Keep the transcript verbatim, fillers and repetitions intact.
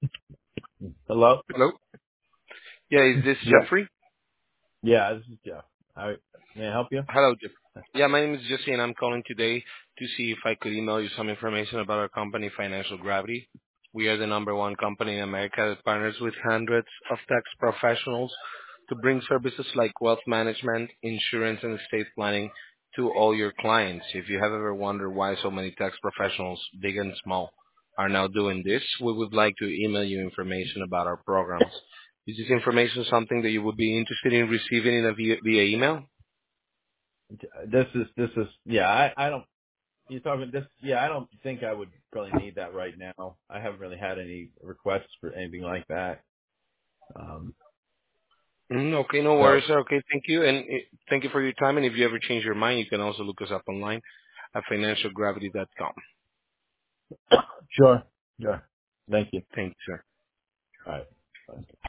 Hello? Hello? Yeah, is this Yeah. Jeffrey? Yeah, this is Jeff. I, may I help you? Hello, Jeff. Yeah, my name is Jesse, and I'm calling today to see if I could email you some information about our company, Financial Gravity. We are the number one company in America that partners with hundreds of tax professionals to bring services like wealth management, insurance, and estate planning to all your clients. If you have ever wondered why so many tax professionals, big and small, are now doing this, we would like to email you information about our programs. Is this information something that you would be interested in receiving in a via, via email? This is, this is, yeah, I, I don't, you're talking this, yeah, I don't think I would probably need that right now. I haven't really had any requests for anything like that. Um, Mm, okay, no so, worries, sir. Okay, thank you. And uh, thank you for your time. And if you ever change your mind, you can also look us up online at financial gravity dot com. sure, sure. Thank you. Thank you, sir. All right. Bye.